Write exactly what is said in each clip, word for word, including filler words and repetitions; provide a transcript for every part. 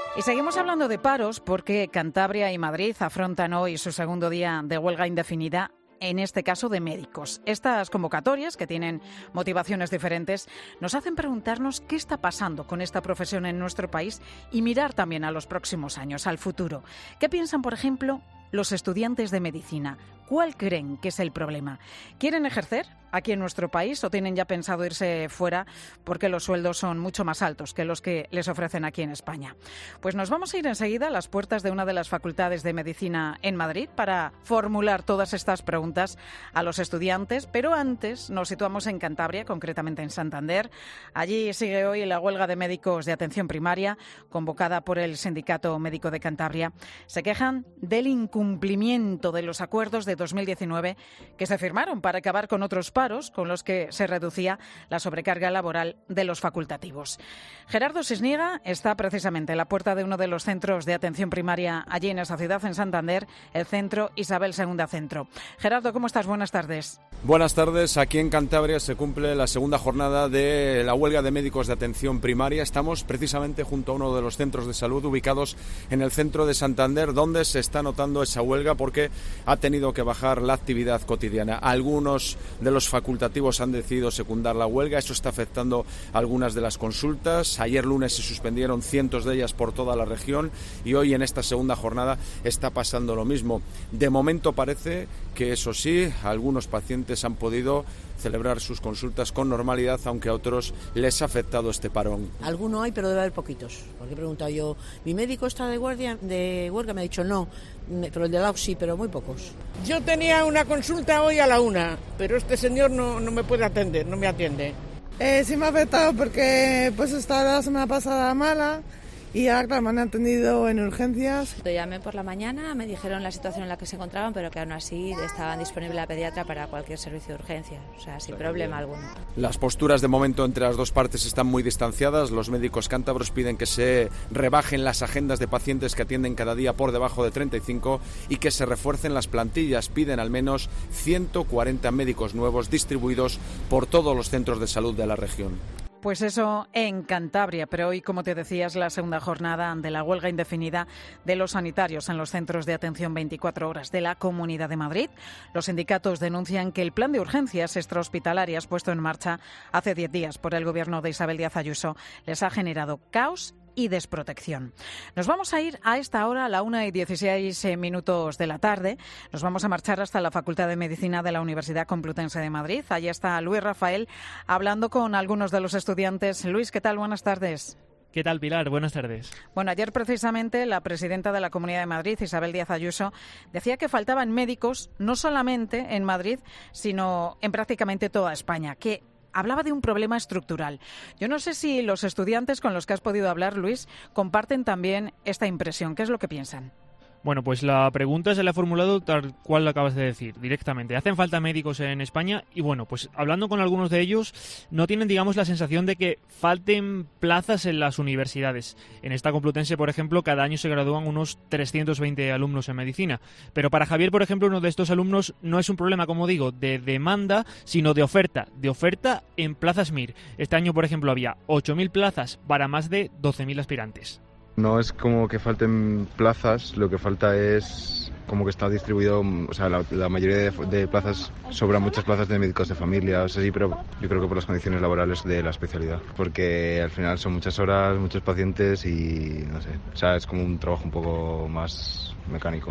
Y seguimos hablando de paros porque Cantabria y Madrid afrontan hoy su segundo día de huelga indefinida, en este caso de médicos. Estas convocatorias, que tienen motivaciones diferentes, nos hacen preguntarnos qué está pasando con esta profesión en nuestro país y mirar también a los próximos años, al futuro. ¿Qué piensan, por ejemplo, los estudiantes de medicina? ¿Cuál creen que es el problema? ¿Quieren ejercer aquí en nuestro país o tienen ya pensado irse fuera porque los sueldos son mucho más altos que los que les ofrecen aquí en España? Pues nos vamos a ir enseguida a las puertas de una de las facultades de medicina en Madrid para formular todas estas preguntas a los estudiantes, pero antes nos situamos en Cantabria, concretamente en Santander. Allí sigue hoy la huelga de médicos de atención primaria, convocada por el Sindicato Médico de Cantabria. Se quejan del incumplimiento de los acuerdos de dos mil diecinueve que se firmaron para acabar con otros paros con los que se reducía la sobrecarga laboral de los facultativos. Gerardo Sisniega está precisamente en la puerta de uno de los centros de atención primaria allí en esa ciudad, en Santander, el Centro Isabel segunda Centro. Gerardo, ¿cómo estás? Buenas tardes. Buenas tardes. Aquí en Cantabria se cumple la segunda jornada de la huelga de médicos de atención primaria. Estamos precisamente junto a uno de los centros de salud ubicados en el centro de Santander, donde se está notando esa huelga porque ha tenido que bajar la actividad cotidiana. Algunos de los facultativos han decidido secundar la huelga. Eso está afectando algunas de las consultas. Ayer lunes se suspendieron cientos de ellas por toda la región y hoy en esta segunda jornada está pasando lo mismo. De momento parece que, eso sí, algunos pacientes han podido celebrar sus consultas con normalidad, aunque a otros les ha afectado este parón. Alguno hay, pero debe haber poquitos. Porque he preguntado yo, ¿mi médico está de guardia, de huelga? Me ha dicho no, pero el de lado sí, pero muy pocos. Yo tenía una consulta hoy a la una, pero este señor no, no me puede atender, no me atiende. Eh, sí me ha afectado porque pues estaba la semana pasada mala y ahora, claro, me han atendido en urgencias. Lo llamé por la mañana, me dijeron la situación en la que se encontraban, pero que aún así estaban disponible la pediatra para cualquier servicio de urgencia, o sea, sin problema alguno. Las posturas de momento entre las dos partes están muy distanciadas. Los médicos cántabros piden que se rebajen las agendas de pacientes que atienden cada día por debajo de treinta y cinco y que se refuercen las plantillas. Piden al menos ciento cuarenta médicos nuevos distribuidos por todos los centros de salud de la región. Pues eso en Cantabria, pero hoy, como te decía, es la segunda jornada de la huelga indefinida de los sanitarios en los centros de atención veinticuatro horas de la Comunidad de Madrid. Los sindicatos denuncian que el plan de urgencias extrahospitalarias puesto en marcha hace diez días por el gobierno de Isabel Díaz Ayuso les ha generado caos y desprotección. Nos vamos a ir a esta hora, a la una y dieciséis minutos de la tarde. Nos vamos a marchar hasta la Facultad de Medicina de la Universidad Complutense de Madrid. Allí está Luis Rafael hablando con algunos de los estudiantes. Luis, ¿qué tal? Buenas tardes. ¿Qué tal, Pilar? Buenas tardes. Bueno, ayer precisamente la presidenta de la Comunidad de Madrid, Isabel Díaz Ayuso, decía que faltaban médicos no solamente en Madrid, sino en prácticamente toda España, que hablaba de un problema estructural. Yo no sé si los estudiantes con los que has podido hablar, Luis, comparten también esta impresión. ¿Qué es lo que piensan? Bueno, pues la pregunta se la ha formulado tal cual lo acabas de decir, directamente. ¿Hacen falta médicos en España? Y bueno, pues hablando con algunos de ellos, no tienen, digamos, la sensación de que falten plazas en las universidades. En esta Complutense, por ejemplo, cada año se gradúan unos trescientos veinte alumnos en medicina. Pero para Javier, por ejemplo, uno de estos alumnos no es un problema, como digo, de demanda, sino de oferta. De oferta en plazas M I R. Este año, por ejemplo, había ocho mil plazas para más de doce mil aspirantes. No es como que falten plazas, lo que falta es como que está distribuido, o sea, la, la mayoría de, de plazas, sobran muchas plazas de médicos de familia, o sea, sí, pero yo creo que por las condiciones laborales de la especialidad, porque al final son muchas horas, muchos pacientes y no sé, o sea, es como un trabajo un poco más mecánico.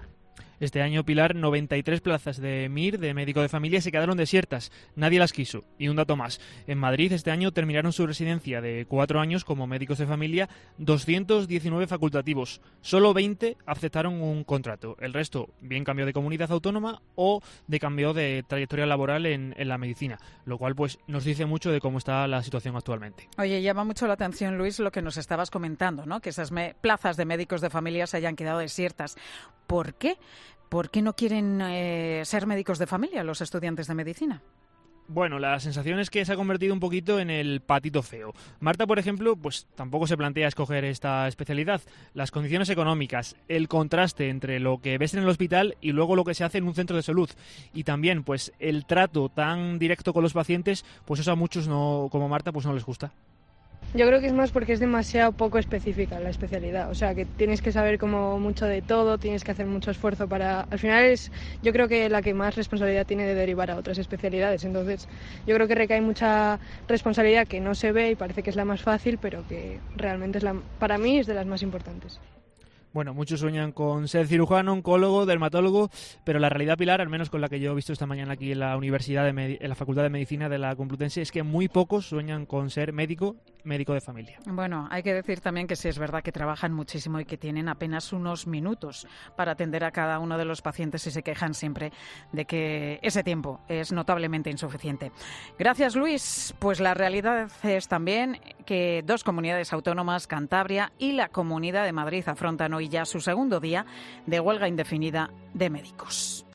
Este año, Pilar, noventa y tres plazas de M I R, de médico de familia, se quedaron desiertas. Nadie las quiso. Y un dato más. En Madrid, este año terminaron su residencia de cuatro años como médicos de familia doscientos diecinueve facultativos. Solo veinte aceptaron un contrato. El resto, bien cambio de comunidad autónoma o de cambio de trayectoria laboral en, en la medicina. Lo cual, pues, nos dice mucho de cómo está la situación actualmente. Oye, llama mucho la atención, Luis, lo que nos estabas comentando, ¿no? Que esas me- plazas de médicos de familia se hayan quedado desiertas. ¿Por qué? ¿Por qué no quieren eh, ser médicos de familia los estudiantes de medicina? Bueno, la sensación es que se ha convertido un poquito en el patito feo. Marta, por ejemplo, pues tampoco se plantea escoger esta especialidad. Las condiciones económicas, el contraste entre lo que ves en el hospital y luego lo que se hace en un centro de salud. Y también, pues, el trato tan directo con los pacientes, pues eso a muchos, no, como Marta, pues no les gusta. Yo creo que es más porque es demasiado poco específica la especialidad, o sea que tienes que saber como mucho de todo, tienes que hacer mucho esfuerzo para... Al final es, yo creo que la que más responsabilidad tiene de derivar a otras especialidades, entonces yo creo que recae mucha responsabilidad que no se ve y parece que es la más fácil, pero que realmente es la, para mí es de las más importantes. Bueno, muchos sueñan con ser cirujano, oncólogo, dermatólogo, pero la realidad, Pilar, al menos con la que yo he visto esta mañana aquí en la Universidad de Medi- en la Facultad de Medicina de la Complutense, es que muy pocos sueñan con ser médico, médico de familia. Bueno, hay que decir también que sí es verdad que trabajan muchísimo y que tienen apenas unos minutos para atender a cada uno de los pacientes y se quejan siempre de que ese tiempo es notablemente insuficiente. Gracias, Luis. Pues la realidad es también que dos comunidades autónomas, Cantabria y la Comunidad de Madrid, afrontan hoy ya su segundo día de huelga indefinida de médicos.